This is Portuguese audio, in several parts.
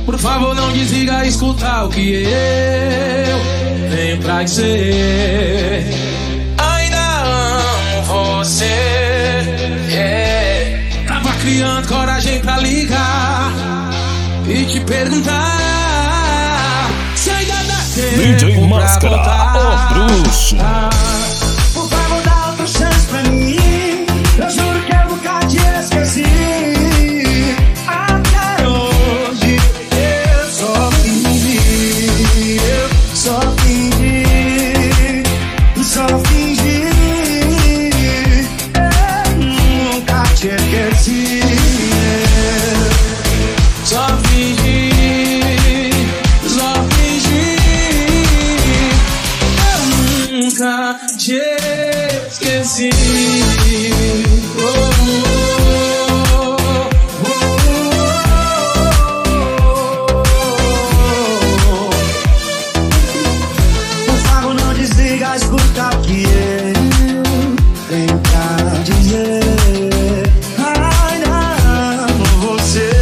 Por favor, não desliga, escuta o que eu venho pra dizer. Ainda amo você, yeah. Tava criando coragem pra ligar e te perguntar se ainda dá tempo DJ Máscara, o bruxo. Por favor, dá outra chance pra mim. Eu juro que eu nunca te esqueci. Até hoje eu só fingi, só fingi. Eu nunca te esqueci. Só fingi, só fingi. Eu nunca te esqueci. Oh, oh, oh, oh. Por favor, não desliga, escuta o que eu tenho pra dizer. Ainda amo você.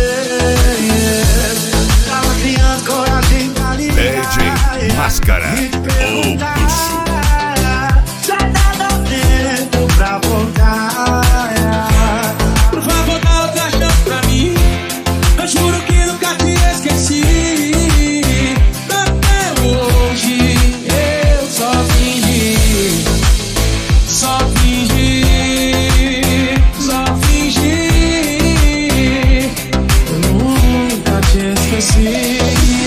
Tava criando coragem pra ligar DJ Máscara, e te o perguntar bruxo. se ainda dá tempo pra voltar. Por favor, dá outra chance pra mim. Eu juro que nunca te esqueci. Até hoje eu só fingi, só fingi, só fingi. Eu nunca te esqueci.